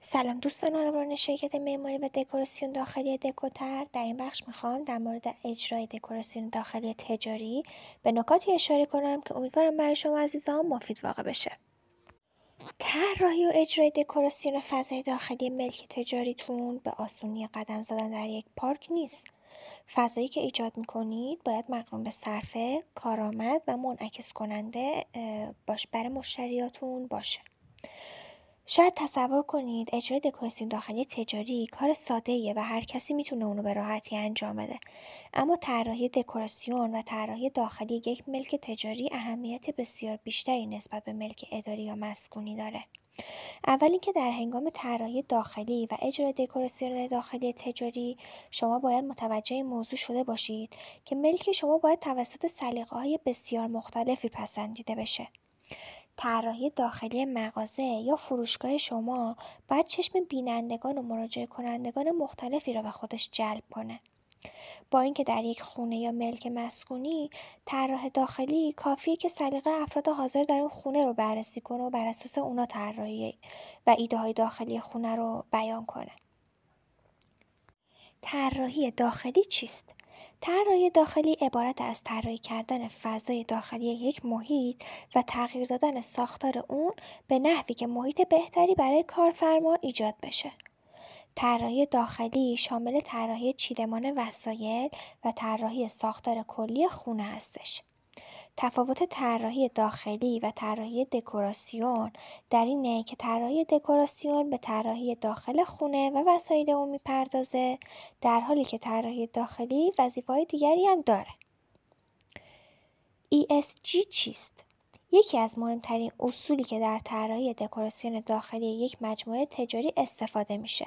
سلام دوستان همراهان شرکت معماری و دکوراسیون داخلی دکوتر. در این بخش میخوام در مورد اجرای دکوراسیون داخلی تجاری به نکاتی اشاره کنم که امیدوارم برای شما عزیزان مفید واقع بشه. طراحی و اجرای دکوراسیون فضای داخلی ملک تجاریتون به آسونی قدم زدن در یک پارک نیست. فضایی که ایجاد میکنید باید مقرون به صرفه، کارآمد و منعکس کننده برای مشتریاتون باشه. شاید تصور کنید اجرای دکوراسیون داخلی تجاری کار ساده‌ایه و هر کسی میتونه اونو به راحتی انجام بده. اما طراحی دکوراسیون و طراحی داخلی یک ملک تجاری اهمیت بسیار بیشتری نسبت به ملک اداری یا مسکونی داره. اول اینکه در هنگام طراحی داخلی و اجرای دکوراسیون داخلی تجاری شما باید متوجه این موضوع شده باشید که ملک شما باید توسط سلیقه‌های بسیار مختلفی پسندیده بشه. طراحی داخلی مغازه یا فروشگاه شما باید چشم بینندگان و مراجعه کنندگان مختلفی را به خودش جلب کنه. با اینکه در یک خونه یا ملک مسکونی طراح داخلی کافیه که سلیقه افراد حاضر در اون خونه رو بررسی کنه و بر اساس اونا طراحی و ایده های داخلی خونه رو بیان کنه. طراحی داخلی چیست؟ طراحی داخلی عبارت از طراحی کردن فضای داخلی یک محیط و تغییر دادن ساختار اون به نحوی که محیط بهتری برای کارفرما ایجاد بشه. طراحی داخلی شامل طراحی چیدمان وسایل و طراحی ساختار کلی خونه هستش. تفاوت طراحی داخلی و طراحی دکوراسیون در اینه که طراحی دکوراسیون به طراحی داخل خونه و وسایل اون میپردازه، در حالی که طراحی داخلی وظیفه‌های دیگری هم داره. ESG چیست؟ یکی از مهمترین اصولی که در طراحی دکوراسیون داخلی یک مجموعه تجاری استفاده میشه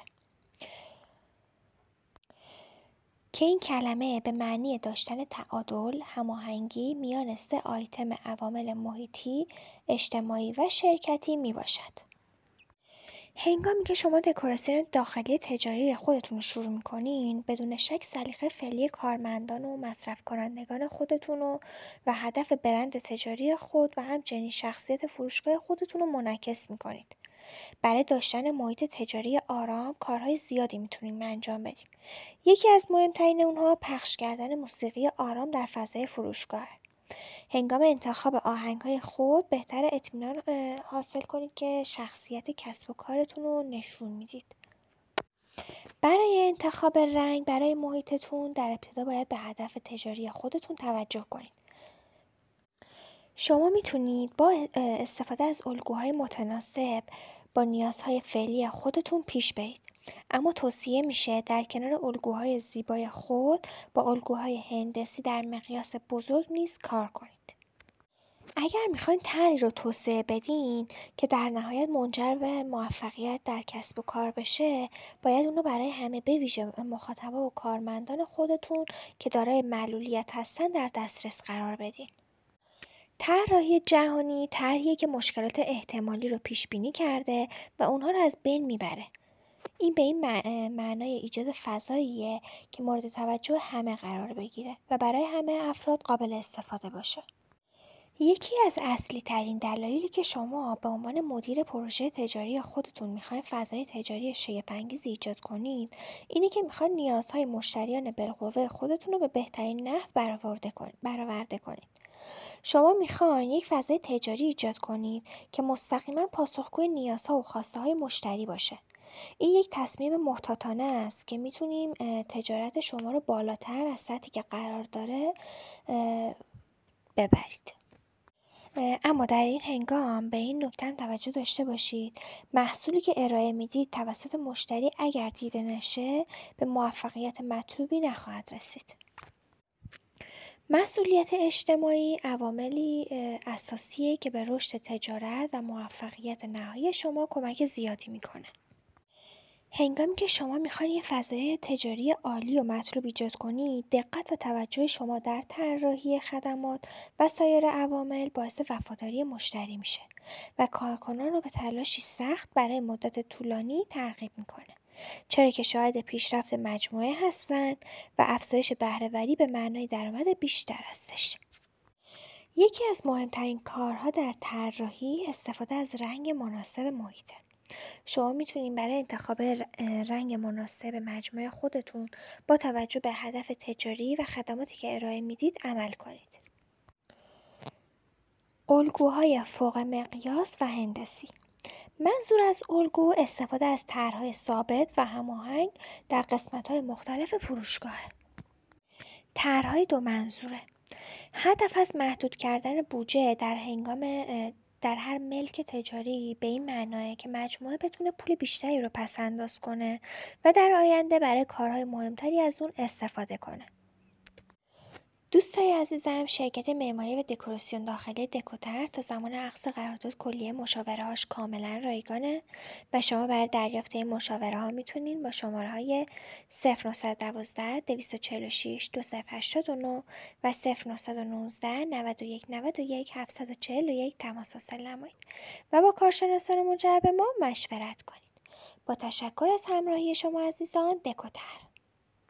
که این کلمه به معنی داشتن تعادل، هماهنگی میان 3 آیتم عوامل محیطی، اجتماعی و شرکتی می باشد. هنگامی که شما دکوراسیون داخلی تجاری خودتون رو شروع میکنین، بدون شک سلیقه فعلی کارمندان و مصرف کنندگان خودتون و هدف برند تجاری خود و همچنین شخصیت فروشگاه خودتون رو منعکس میکنید. برای داشتن محیط تجاری آرام کارهای زیادی میتونیم انجام بدیم. یکی از مهمترین اونها پخش کردن موسیقی آرام در فضای فروشگاه. هنگام انتخاب آهنگ‌های خود بهتر اطمینان حاصل کنید که شخصیت کسب و کارتون رو نشون میدید. برای انتخاب رنگ برای محیطتون در ابتدا باید به هدف تجاری خودتون توجه کنید. شما میتونید با استفاده از الگوهای متناسب با نیازهای فعلی خودتون پیش برید. اما توصیه میشه در کنار الگوهای زیبای خود با الگوهای هندسی در مقیاس بزرگ نیز کار کنید. اگر میخواین طرحی رو توسعه بدین که در نهایت منجر به موفقیت در کسب و کار بشه، باید اونو برای همه به ویژه مخاطبا و کارمندان خودتون که دارای معلولیت هستن در دسترس قرار بدین. طراحی جهانی طرحیه که مشکلات احتمالی رو پیش بینی کرده و اونها رو از بین میبره. این به این معنای ایجاد فضاییه که مورد توجه همه قرار بگیره و برای همه افراد قابل استفاده باشه. یکی از اصلی ترین دلایلی که شما به عنوان مدیر پروژه تجاری خودتون میخواین فضای تجاری شگفت‌انگیزی ایجاد کنید، اینه که میخواین نیازهای مشتریان بالقوه خودتون رو به بهترین نحو برآورده کنید. شما میخواین یک فضای تجاری ایجاد کنید که مستقیما پاسخگوی نیازها و خواسته‌های مشتری باشه. این یک تصمیم محتاطانه است که میتونیم تجارت شما رو بالاتر از سطحی که قرار داره ببرید. اما در این هنگام به این نکته هم توجه داشته باشید محصولی که ارائه میدید توسط مشتری اگر دیده نشه به موفقیت مطلوبی نخواهد رسید. مسئولیت اجتماعی عواملی اساسیه که به رشد تجارت و موفقیت نهایی شما کمک زیادی میکنه. هنگامی که شما میخواین یه فضای تجاری عالی و مطلوب ایجاد کنید، دقت و توجه شما در طراحی خدمات و سایر عوامل باعث وفاداری مشتری میشه و کارکنان رو به تلاشی سخت برای مدت طولانی ترغیب میکنه. چرا که شاهد پیشرفت مجموعه هستند و افزایش بهره‌وری به معنای درآمد بیشتر هستش. یکی از مهمترین کارها در طراحی استفاده از رنگ مناسب محیطه. شما میتونین برای انتخاب رنگ مناسب مجموعه خودتون با توجه به هدف تجاری و خدماتی که ارائه میدید عمل کنید. الگوهای فوق مقیاس و هندسی. منظور از الگو استفاده از طرح‌های ثابت و هماهنگ در قسمت‌های مختلف فروشگاهه. طرح‌های دو منظوره. هدف از محدود کردن بودجه در هر ملک تجاری به این معناه که مجموعه بتونه پول بیشتری رو پس‌انداز کنه و در آینده برای کارهای مهمتری از اون استفاده کنه. دوستای عزیزم، شرکت معماری و دکوراسیون داخلی دکوتر تا زمان اقصا قرارداد کلیه مشاوره‌هاش کاملا رایگانه و شما برای دریافت این مشاوره‌ها میتونین با شماره‌های 0912 246 2089 و 0919 91 91 741 تماس حاصل نمایید و با کارشناسان مجرب ما مشورت کنید. با تشکر از همراهی شما عزیزان، دکوتر.